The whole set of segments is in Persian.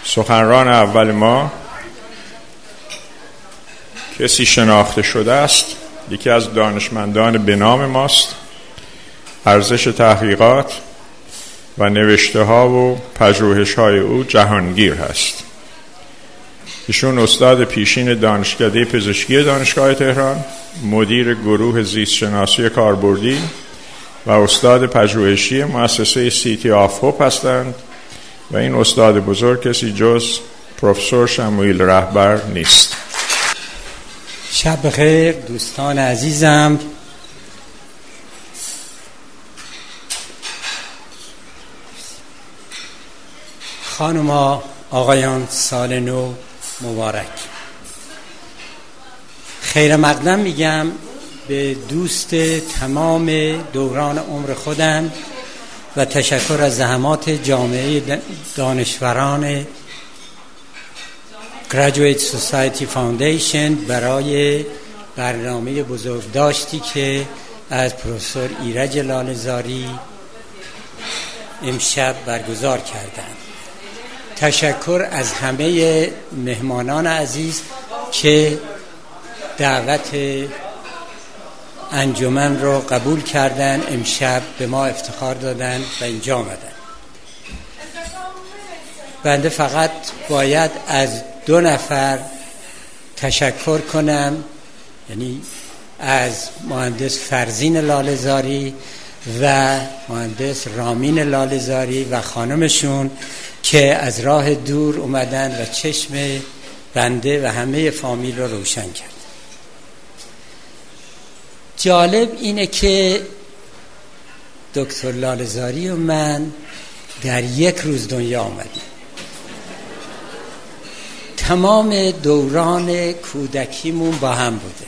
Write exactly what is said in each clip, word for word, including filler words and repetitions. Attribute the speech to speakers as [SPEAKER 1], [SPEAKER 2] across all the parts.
[SPEAKER 1] سخنران اول ما کسی شناخته شده است، یکی از دانشمندان به نام ماست. ارزش تحقیقات و نوشته ها و پژوهش های او جهانگیر هست. ایشون استاد پیشین دانشکده پزشکی دانشگاه تهران، مدیر گروه زیست شناسی کاربردی و استاد پژوهشی مؤسسه سیتی آف هوپ هستند و این استاد بزرگ کسی جز پروفسور شموئیل رهبر نیست.
[SPEAKER 2] شب بخیر دوستان عزیزم. خانم‌ها، آقایان، سال نو مبارک. خیر مقدم میگم به دوست تمام دوران عمر خودم و تشکر از زحمات جامعه دانشوران Graduate Society Foundation برای برنامه بزرگداشتی که از پروفسور ایرج لاله‌زاری امشب برگزار کردند. تشکر از همه مهمانان عزیز که دعوت انجمن رو قبول کردن، امشب به ما افتخار دادن و اینجا آمدن. بنده فقط باید از دو نفر تشکر کنم، یعنی از مهندس فرزین لاله‌زاری و مهندس رامین لاله‌زاری و خانمشون که از راه دور اومدن و چشم بنده و همه فامیل رو روشن کرد. جالب اینه که دکتر لاله‌زاری و من در یک روز دنیا آمدیم. تمام دوران کودکیمون با هم بوده.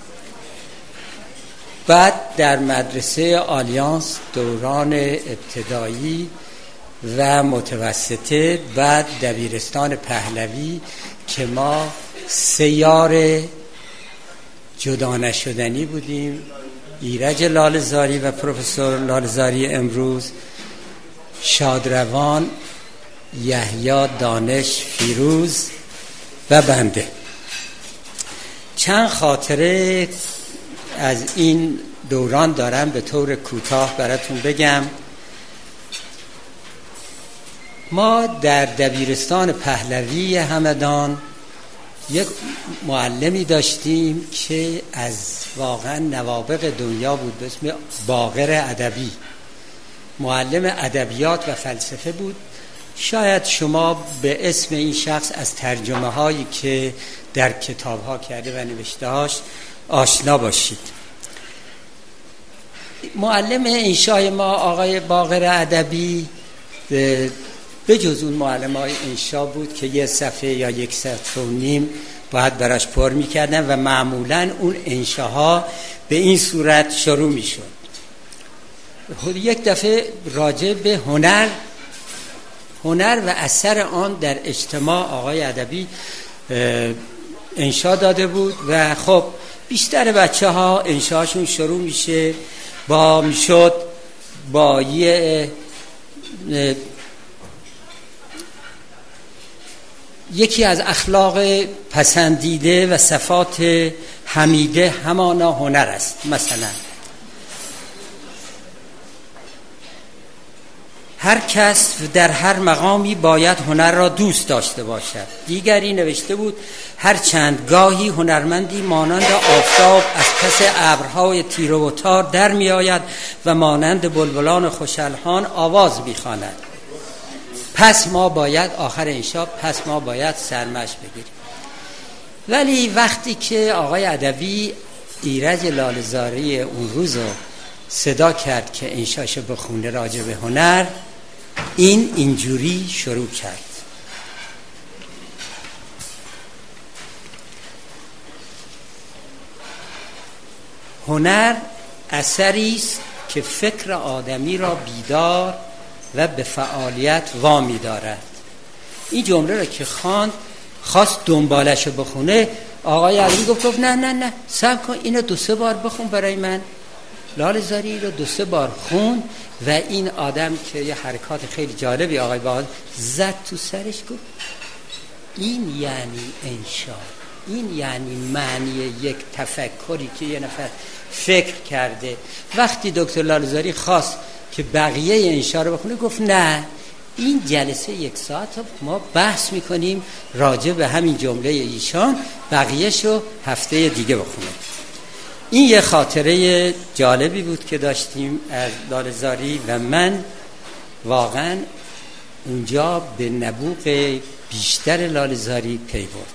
[SPEAKER 2] بعد در مدرسه آلیانس دوران ابتدایی و متوسطه، بعد دبیرستان پهلوی که ما سیار جدا نشدنی بودیم، ایرج لاله‌زاری و پروفسور لاله‌زاری امروز، شادروان، یحیی دانش فیروز و بنده. چند خاطره از این دوران دارم به طور کوتاه براتون بگم. ما در دبیرستان پهلوی همدان یک معلمی داشتیم که از واقعا نوابغ دنیا بود به اسم باقر ادبی. معلم ادبیات و فلسفه بود. شاید شما به اسم این شخص از ترجمه هایی که در کتاب ها کرده و نوشته هاش آشنا باشید. معلم انشای ما آقای باقر ادبی به جز اون معلم های انشا بود که یه صفحه یا یک صفحه و نیم باید براش پر میکردن و معمولا اون انشاها به این صورت شروع میشد. یک دفعه راجع به هنر هنر و اثر آن در اجتماع آقای ادبی انشا داده بود و خب بیشتر بچه ها انشاشون شروع میشه با میشد با یه یکی از اخلاق پسندیده و صفات حمیده همانا هنر است. مثلا هر کس در هر مقامی باید هنر را دوست داشته باشد. دیگری نوشته بود هر چند گاهی هنرمندی مانند آفتاب از پس ابرهای تیره و تار در می آید و مانند بلبلان خوشالحان آواز می خواند. پس ما باید آخر انشا پس ما باید سرمش بگیریم. ولی وقتی که آقای ادبی ایرج لاله‌زاری اون روز رو صدا کرد که انشاشو بخونه راجع به هنر، این اینجوری شروع کرد: هنر اثری است که فکر آدمی را بیدار و به فعالیت وامی دارد. این جمله را که خواند، خواست دنبالشو بخونه، آقای علی گفت گفت نه نه نه صبر کن، اینو دو سه بار بخون برای من. لاله‌زاری رو دو سه بار خون و این آدم که یه حرکات خیلی جالبی آقای باقر زد تو سرش، گفت این یعنی انشا، این یعنی معنی یک تفکری که یه نفر فکر کرده. وقتی دکتر لاله‌زاری خواست که بقیه انشا رو بخونه، گفت نه، این جلسه یک ساعت ما بحث میکنیم راجع به همین جمله ایشان، بقیهشو هفته دیگه بخونیم. این یه خاطره جالبی بود که داشتیم از لاله‌زاری و من واقعا اونجا به نبوغ بیشتر لاله‌زاری پی بردم.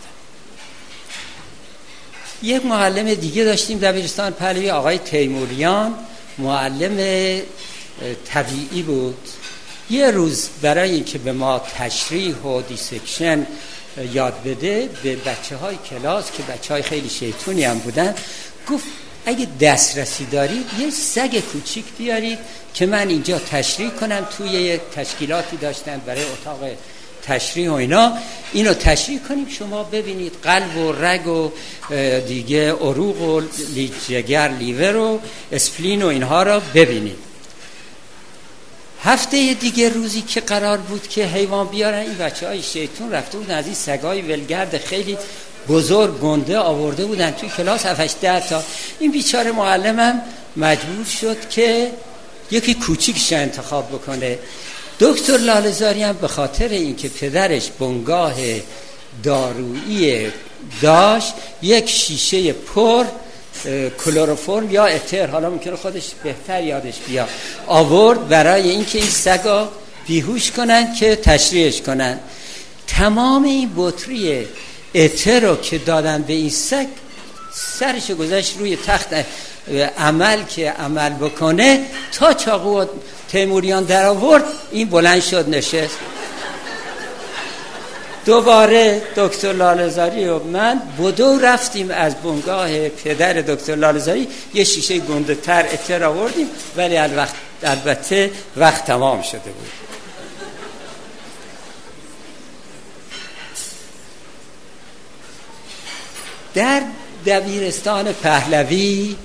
[SPEAKER 2] یک معلم دیگه داشتیم دبیرستان پهلوی، آقای تیموریان، معلم طبیعی بود. یه روز برای اینکه به ما تشریح و دیسکشن یاد بده به بچه های کلاس که بچه های خیلی شیطونی هم بودن، گفت اگه دسترسی دارید یه سگ کوچیک بیارید که من اینجا تشریح کنم. توی یک تشکیلاتی داشتن برای اتاق تشریح و اینا، اینو تشریح کنیم شما ببینید قلب و رگ و دیگه عروق و جگر، لیور و اسپلین و اینها رو ببینید. هفته دیگه روزی که قرار بود که حیوان بیارن، این بچه های شیطون رفته بودن از این سگای ولگرد خیلی بزرگ گنده آورده بودن توی کلاس هفت هشت ده تا. این بیچاره معلمم مجبور شد که یکی کوچیکش انتخاب بکنه. دکتر لاله‌زاری هم به خاطر اینکه پدرش بنگاه دارویی داشت، یک شیشه پر کلروفرم یا اتر، حالا ممکنه خودش بهتر یادش بیا، آورد برای اینکه این سگا بیهوش کنن که تشریحش کنن. تمام این بطری اتر رو که دادن به این سگ، سرش گذاشت روی تخت عمل که عمل بکنه، تا چاقو و تیموریان در آورد، این بلند شد نشست. دوباره دکتر لاله‌زاری و من بدو رفتیم از بنگاه پدر دکتر لاله‌زاری، یه شیشه گنده تر اتر آوردیم، ولی البته وقت تمام شده بود. در دبیرستان پهلوی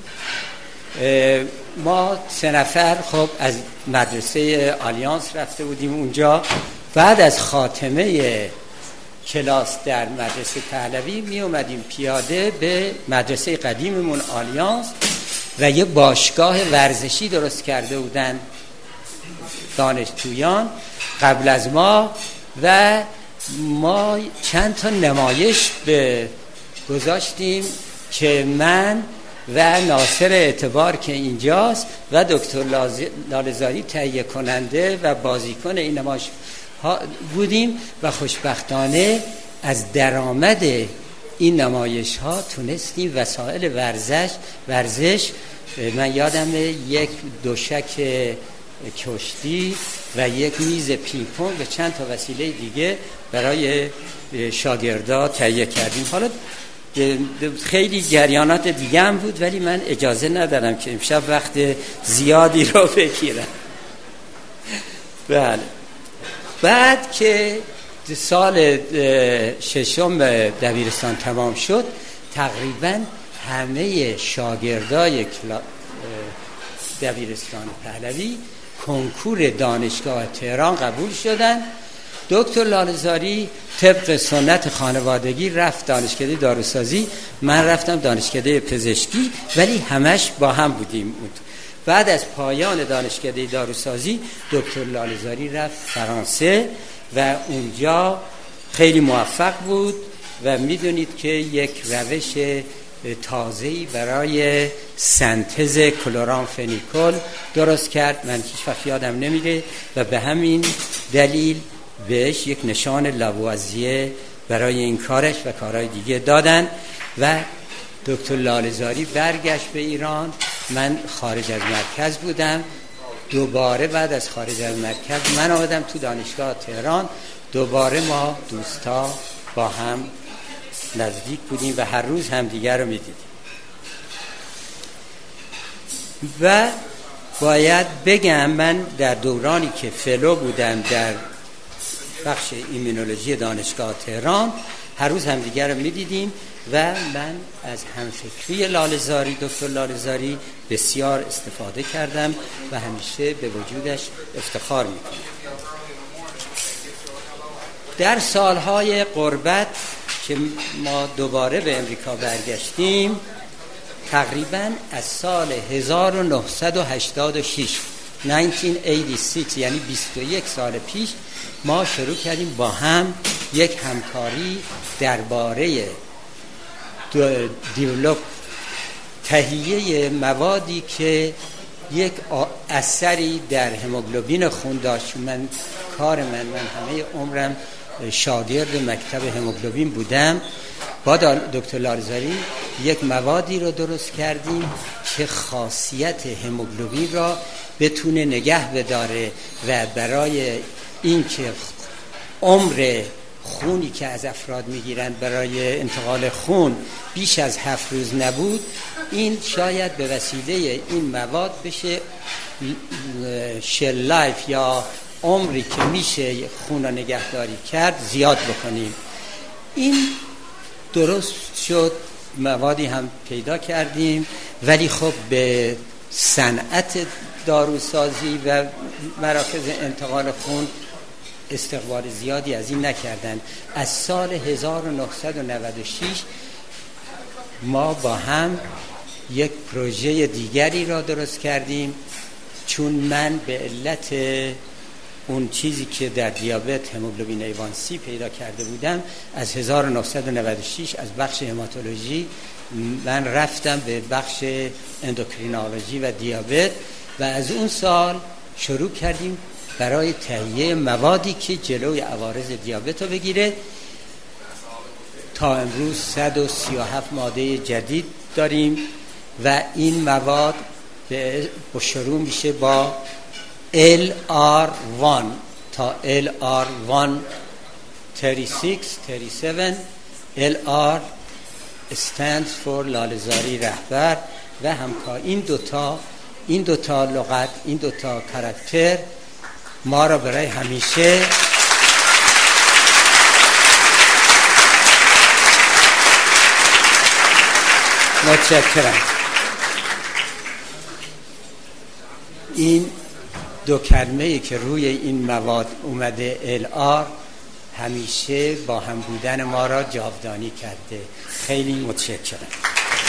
[SPEAKER 2] ما سه نفر خب از مدرسه آلیانس رفته بودیم اونجا. بعد از خاتمه کلاس در مدرسه پهلوی می اومدیم پیاده به مدرسه قدیممون آلیانس و یه باشگاه ورزشی درست کرده بودن دانشجویان قبل از ما، و ما چند تا نمایش به گذاشتیم که من و ناصر اعتبار که اینجاست و دکتر لاله‌زاری تهیه کننده و بازیکن این نمایش ها بودیم، و خوشبختانه از درآمد این نمایش ها تونستیم وسایل ورزش ورزش من یادم یک دوشک کشتی و یک میز پینگ پونگ و چند تا وسیله دیگه برای شاگردا تهیه کردیم. حالا خیلی جریانات دیگه هم بود، ولی من اجازه ندارم که امشب وقت زیادی رو بگیرم. بله. بعد که سال ششم دبیرستان تمام شد، تقریبا همه شاگردای دبیرستان پهلوی کنکور دانشگاه تهران قبول شدن. دکتر لاله‌زاری طبق سنت خانوادگی رفت دانشکده داروسازی، من رفتم دانشکده پزشکی، ولی همش با هم بودیم. بعد از پایان دانشکده داروسازی دکتر لاله‌زاری رفت فرانسه و اونجا خیلی موفق بود و میدونید که یک روش تازه‌ای برای سنتز کلورامفنیکول درست کرد. من هیچ وقت یادم نمیره و به همین دلیل بهش یک نشان لاوازیه برای این کارش و کارهای دیگه دادن و دکتر لاله‌زاری برگشت به ایران. من خارج از مرکز بودم. دوباره بعد از خارج از مرکز من آمدم تو دانشگاه تهران. دوباره ما دوستا با هم نزدیک بودیم و هر روز هم دیگر رو میدیدیم. و باید بگم من در دورانی که فلو بودم در بخش ایمونولوژی دانشگاه تهران هر روز هم دیگر رو میدیدیم. و من از همفکری لاله‌زاری، دکتر لاله‌زاری بسیار استفاده کردم و همیشه به وجودش افتخار میکنم. در سالهای غربت که ما دوباره به امریکا برگشتیم، تقریباً از سال هزار و نهصد و هشتاد و شش هزار و نهصد و هشتاد و شش یعنی بیست و یک سال پیش ما شروع کردیم با هم یک همکاری درباره دیولوپ تهیه موادی که یک اثری در هموگلوبین خون داشت. من کار من من همه عمرم شاگرد مکتب هموگلوبین بودم. با دکتر لاله‌زاری یک موادی رو درست کردیم که خاصیت هموگلوبین را بتونه نگه بداره و برای اینکه عمر خونی که از افراد میگیرن برای انتقال خون بیش از هفت روز نبود، این شاید به وسیله این مواد بشه شل لایف یا عمری که میشه خون را نگهداری کرد زیاد بکنیم. این درست شد، موادی هم پیدا کردیم، ولی خب به صنعت داروسازی و مراکز انتقال خون استقبال زیادی از این نکردن. از سال هزار و نهصد و نود و شش ما با هم یک پروژه دیگری را درست کردیم، چون من به علت اون چیزی که در دیابت هموگلوبین ای وان سی پیدا کرده بودم، از هزار و نهصد و نود و شش از بخش هماتولوژی من رفتم به بخش اندوکرینولوژی و دیابت و از اون سال شروع کردیم برای تهیه موادی که جلوی عوارض دیابت رو بگیره. تا امروز صد و سی و هفت ماده جدید داریم و این مواد به شروع میشه با ال آر وان تا ال آر وان سی و شش سی و هفت. ال آر stands for لاله‌زاری رهبر و همکار. این دوتا این دوتا لغت، این دوتا کاراکتر ما را برای همیشه متشکرم. این دو کلمه‌ای که روی این مواد اومده ال آر همیشه با هم بودن ما را جاودانی کرده. خیلی متشکرم.